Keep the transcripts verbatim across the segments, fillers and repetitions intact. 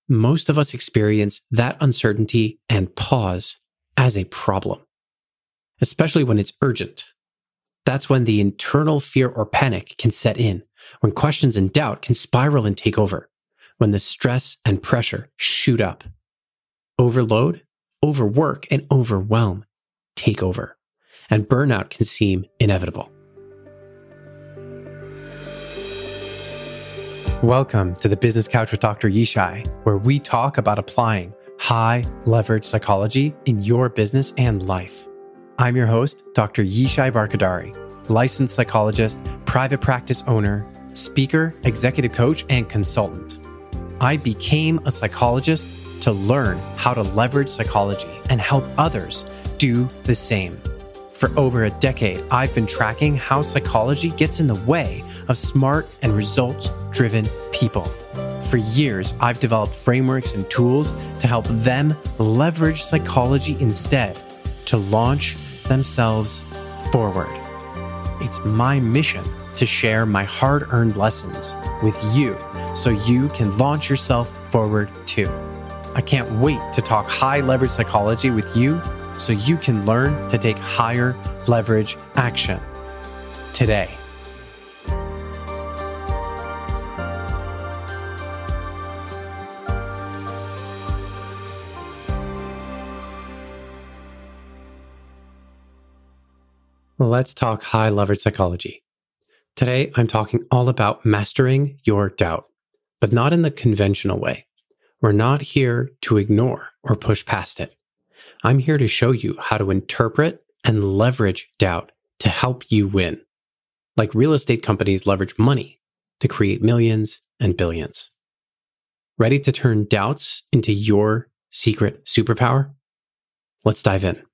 most of us experience that uncertainty and pause as a problem, especially when it's urgent. That's when the internal fear or panic can set in, when questions and doubt can spiral and take over, when the stress and pressure shoot up. Overload, overwork, and overwhelm take over, and burnout can seem inevitable. Welcome to the Business Couch with Doctor Yishai, where we talk about applying high leverage psychology in your business and life. I'm your host, Doctor Yishai Barkadari, licensed psychologist, private practice owner, speaker, executive coach, and consultant. I became a psychologist to learn how to leverage psychology and help others do the same. For over a decade, I've been tracking how psychology gets in the way of smart and results-driven people. For years, I've developed frameworks and tools to help them leverage psychology instead to launch themselves forward. It's my mission to share my hard-earned lessons with you so you can launch yourself forward too. I can't wait to talk high leverage psychology with you so you can learn to take higher leverage action today. Let's talk high leverage psychology. Today, I'm talking all about mastering your doubt, but not in the conventional way. We're not here to ignore or push past it. I'm here to show you how to interpret and leverage doubt to help you win. Like real estate companies leverage money to create millions and billions. Ready to turn doubts into your secret superpower? Let's dive in.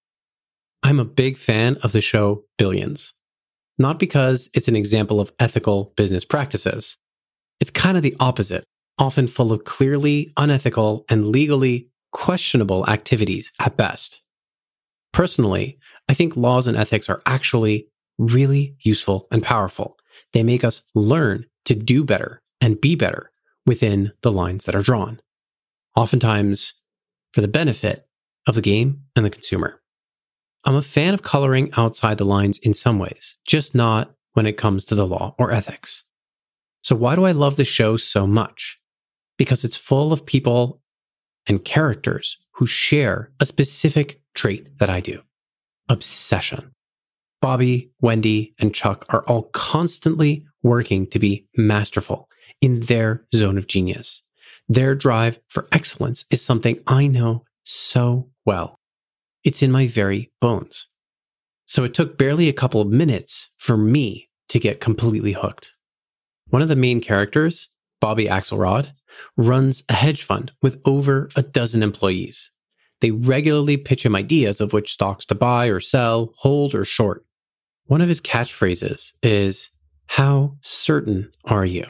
I'm a big fan of the show Billions, not because it's an example of ethical business practices. It's kind of the opposite, often full of clearly unethical and legally questionable activities at best. Personally, I think laws and ethics are actually really useful and powerful. They make us learn to do better and be better within the lines that are drawn, oftentimes for the benefit of the game and the consumer. I'm a fan of coloring outside the lines in some ways, just not when it comes to the law or ethics. So why do I love the show so much? Because it's full of people and characters who share a specific trait that I do: obsession. Bobby, Wendy, and Chuck are all constantly working to be masterful in their zone of genius. Their drive for excellence is something I know so well. It's in my very bones. So it took barely a couple of minutes for me to get completely hooked. One of the main characters, Bobby Axelrod, runs a hedge fund with over a dozen employees. They regularly pitch him ideas of which stocks to buy or sell, hold or short. One of his catchphrases is, "How certain are you?"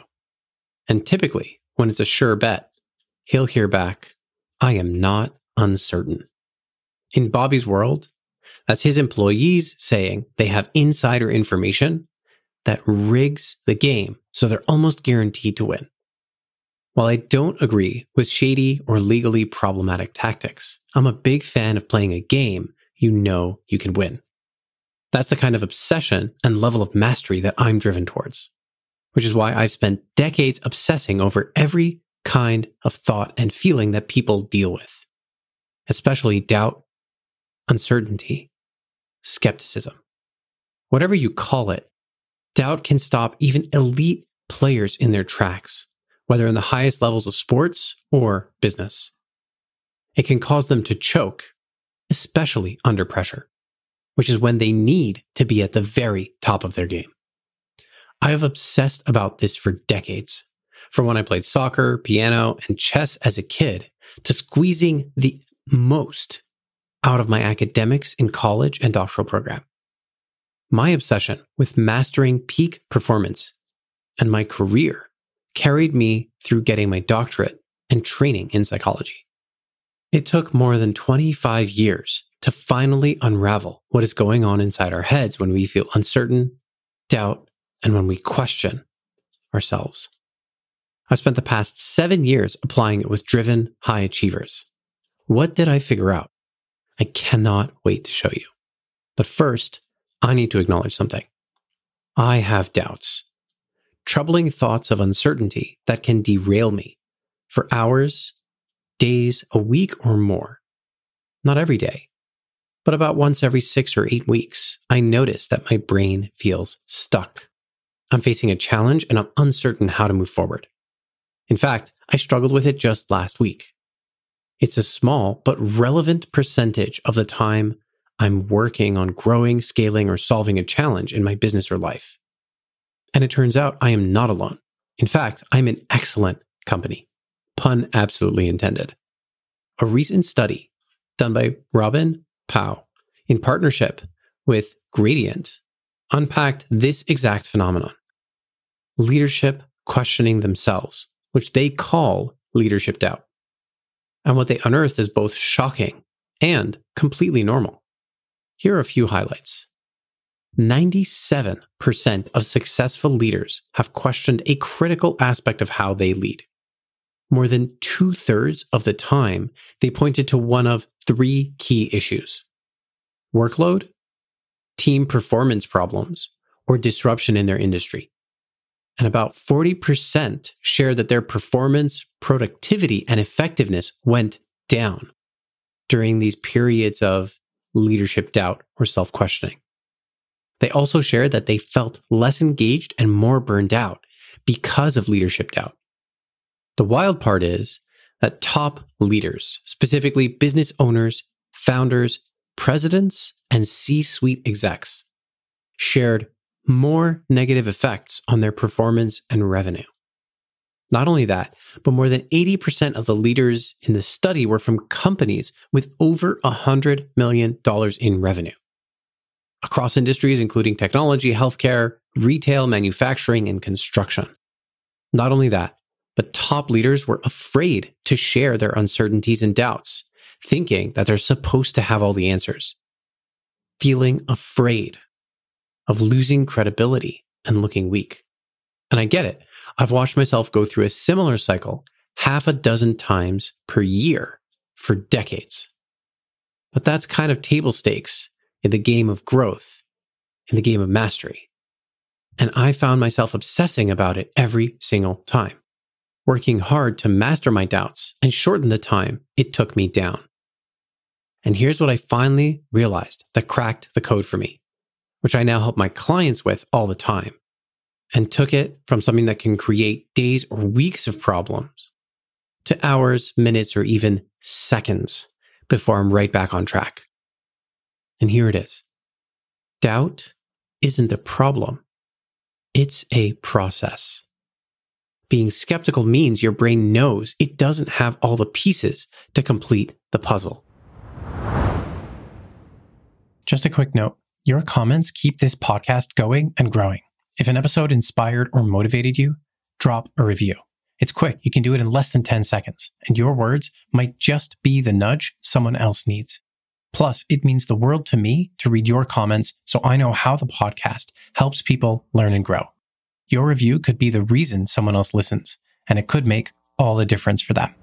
And typically, when it's a sure bet, he'll hear back, "I am not uncertain." In Bobby's world, that's his employees saying they have insider information that rigs the game so they're almost guaranteed to win. While I don't agree with shady or legally problematic tactics, I'm a big fan of playing a game you know you can win. That's the kind of obsession and level of mastery that I'm driven towards, which is why I've spent decades obsessing over every kind of thought and feeling that people deal with, especially doubt, uncertainty, skepticism. Whatever you call it, doubt can stop even elite players in their tracks, whether in the highest levels of sports or business. It can cause them to choke, especially under pressure, which is when they need to be at the very top of their game. I have obsessed about this for decades, from when I played soccer, piano, and chess as a kid, to squeezing the most out of my academics in college and doctoral program. My obsession with mastering peak performance and my career carried me through getting my doctorate and training in psychology. It took more than twenty-five years to finally unravel what is going on inside our heads when we feel uncertain, doubt, and when we question ourselves. I've spent the past seven years applying it with driven high achievers. What did I figure out? I cannot wait to show you. But first, I need to acknowledge something. I have doubts. Troubling thoughts of uncertainty that can derail me for hours, days, a week, or more. Not every day, but about once every six or eight weeks, I notice that my brain feels stuck. I'm facing a challenge and I'm uncertain how to move forward. In fact, I struggled with it just last week. It's a small but relevant percentage of the time I'm working on growing, scaling, or solving a challenge in my business or life. And it turns out I am not alone. In fact, I'm in excellent company. Pun absolutely intended. A recent study done by Robin Pao in partnership with Gradient unpacked this exact phenomenon. Leadership questioning themselves, which they call leadership doubt. And what they unearthed is both shocking and completely normal. Here are a few highlights. ninety-seven percent of successful leaders have questioned a critical aspect of how they lead. More than two-thirds of the time, they pointed to one of three key issues: workload, team performance problems, or disruption in their industry. And about forty percent shared that their performance, productivity, and effectiveness went down during these periods of leadership doubt or self-questioning. They also shared that they felt less engaged and more burned out because of leadership doubt. The wild part is that top leaders, specifically business owners, founders, presidents, and C-suite execs, shared more negative effects on their performance and revenue. Not only that, but more than eighty percent of the leaders in the study were from companies with over one hundred million dollars in revenue, across industries including technology, healthcare, retail, manufacturing, and construction. Not only that, but top leaders were afraid to share their uncertainties and doubts, thinking that they're supposed to have all the answers, feeling afraid of losing credibility and looking weak. And I get it. I've watched myself go through a similar cycle half a dozen times per year for decades. But that's kind of table stakes in the game of growth, in the game of mastery. And I found myself obsessing about it every single time, working hard to master my doubts and shorten the time it took me down. And here's what I finally realized that cracked the code for me, which I now help my clients with all the time, and took it from something that can create days or weeks of problems to hours, minutes, or even seconds before I'm right back on track. And here it is. Doubt isn't a problem. It's a process. Being skeptical means your brain knows it doesn't have all the pieces to complete the puzzle. Just a quick note. Your comments keep this podcast going and growing. If an episode inspired or motivated you, drop a review. It's quick. You can do it in less than ten seconds, and your words might just be the nudge someone else needs. Plus, it means the world to me to read your comments so I know how the podcast helps people learn and grow. Your review could be the reason someone else listens, and it could make all the difference for them.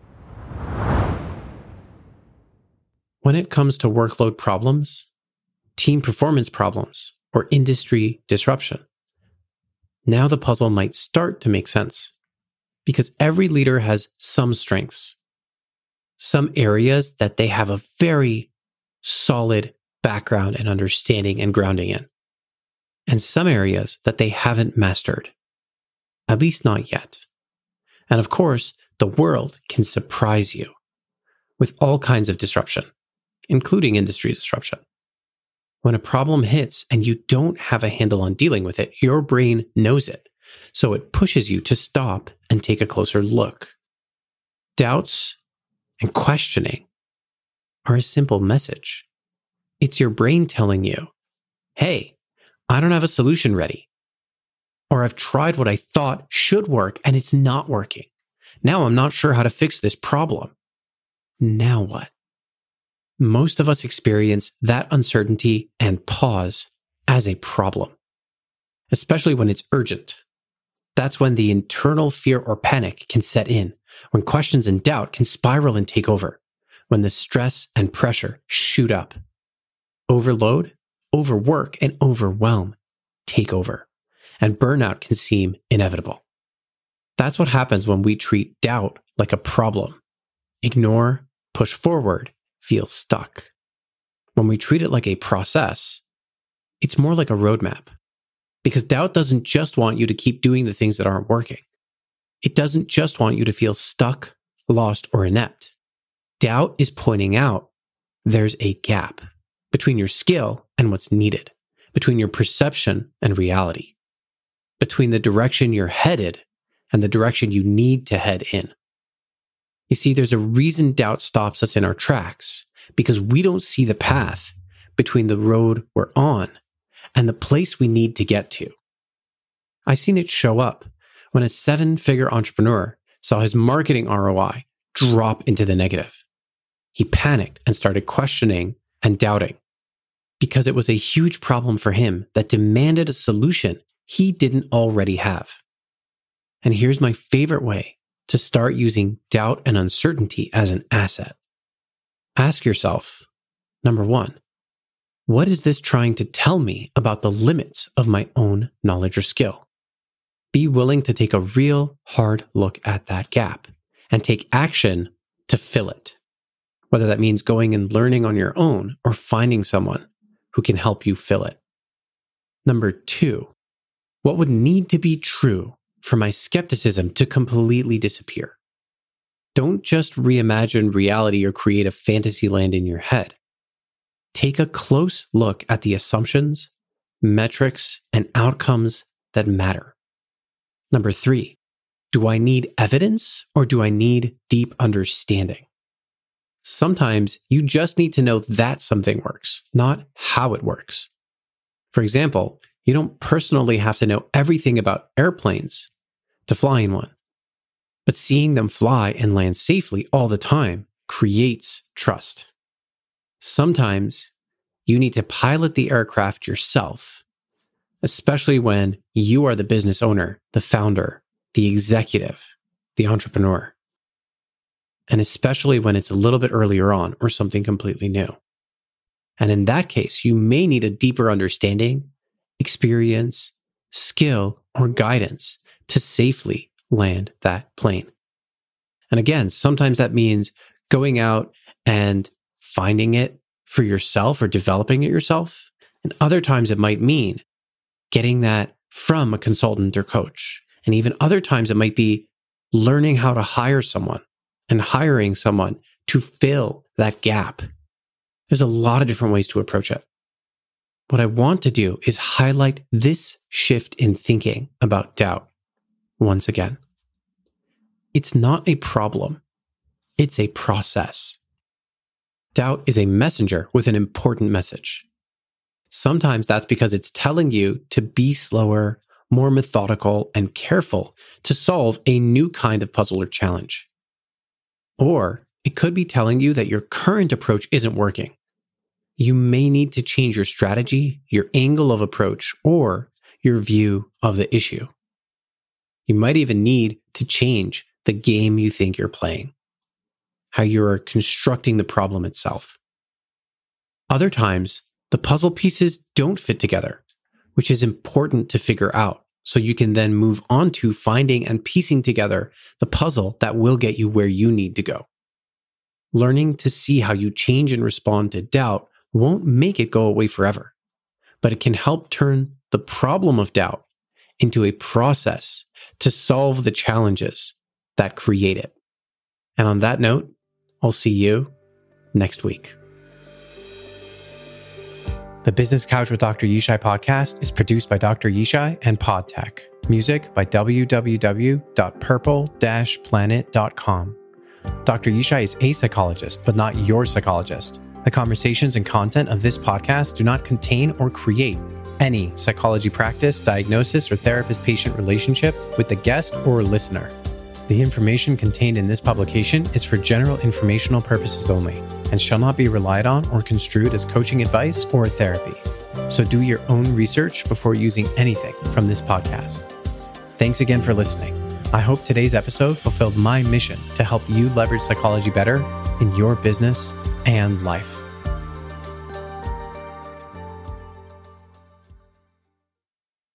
When it comes to workload problems, team performance problems, or industry disruption, now the puzzle might start to make sense, because every leader has some strengths, some areas that they have a very solid background and understanding and grounding in, and some areas that they haven't mastered, at least not yet. And of course, the world can surprise you with all kinds of disruption, including industry disruption. When a problem hits and you don't have a handle on dealing with it, your brain knows it. So it pushes you to stop and take a closer look. Doubts and questioning are a simple message. It's your brain telling you, hey, I don't have a solution ready. Or I've tried what I thought should work and it's not working. Now I'm not sure how to fix this problem. Now what? Most of us experience that uncertainty and pause as a problem, especially when it's urgent. That's when the internal fear or panic can set in, when questions and doubt can spiral and take over, when the stress and pressure shoot up. Overload, overwork, and overwhelm take over, and burnout can seem inevitable. That's what happens when we treat doubt like a problem. Ignore, push forward, feel stuck. When we treat it like a process, it's more like a roadmap. Because doubt doesn't just want you to keep doing the things that aren't working. It doesn't just want you to feel stuck, lost, or inept. Doubt is pointing out there's a gap between your skill and what's needed, between your perception and reality, between the direction you're headed and the direction you need to head in. You see, there's a reason doubt stops us in our tracks, because we don't see the path between the road we're on and the place we need to get to. I've seen it show up when a seven-figure entrepreneur saw his marketing R O I drop into the negative. He panicked and started questioning and doubting because it was a huge problem for him that demanded a solution he didn't already have. And here's my favorite way to start using doubt and uncertainty as an asset. Ask yourself, number one, what is this trying to tell me about the limits of my own knowledge or skill? Be willing to take a real hard look at that gap and take action to fill it. Whether that means going and learning on your own or finding someone who can help you fill it. Number two, what would need to be true for my skepticism to completely disappear? Don't just reimagine reality or create a fantasy land in your head. Take a close look at the assumptions, metrics, and outcomes that matter. Number three, do I need evidence or do I need deep understanding? Sometimes you just need to know that something works, not how it works. For example, you don't personally have to know everything about airplanes to fly in one. But seeing them fly and land safely all the time creates trust. Sometimes you need to pilot the aircraft yourself, especially when you are the business owner, the founder, the executive, the entrepreneur. And especially when it's a little bit earlier on or something completely new. And in that case, you may need a deeper understanding, experience, skill, or guidance to safely land that plane. And again, sometimes that means going out and finding it for yourself or developing it yourself. And other times it might mean getting that from a consultant or coach. And even other times it might be learning how to hire someone and hiring someone to fill that gap. There's a lot of different ways to approach it. What I want to do is highlight this shift in thinking about doubt once again. It's not a problem. It's a process. Doubt is a messenger with an important message. Sometimes that's because it's telling you to be slower, more methodical, and careful to solve a new kind of puzzle or challenge. Or it could be telling you that your current approach isn't working. You may need to change your strategy, your angle of approach, or your view of the issue. You might even need to change the game you think you're playing, how you're constructing the problem itself. Other times, the puzzle pieces don't fit together, which is important to figure out so you can then move on to finding and piecing together the puzzle that will get you where you need to go. Learning to see how you change and respond to doubt won't make it go away forever, but it can help turn the problem of doubt into a process to solve the challenges that create it. And on that note, I'll see you next week. The Business Couch with Doctor Yishai podcast is produced by Doctor Yishai and PodTech. Music by w w w dot purple dash planet dot com. Doctor Yishai is a psychologist, but not your psychologist. The conversations and content of this podcast do not contain or create any psychology practice, diagnosis, or therapist-patient relationship with the guest or listener. The information contained in this publication is for general informational purposes only and shall not be relied on or construed as coaching advice or therapy. So do your own research before using anything from this podcast. Thanks again for listening. I hope today's episode fulfilled my mission to help you leverage psychology better in your business and life.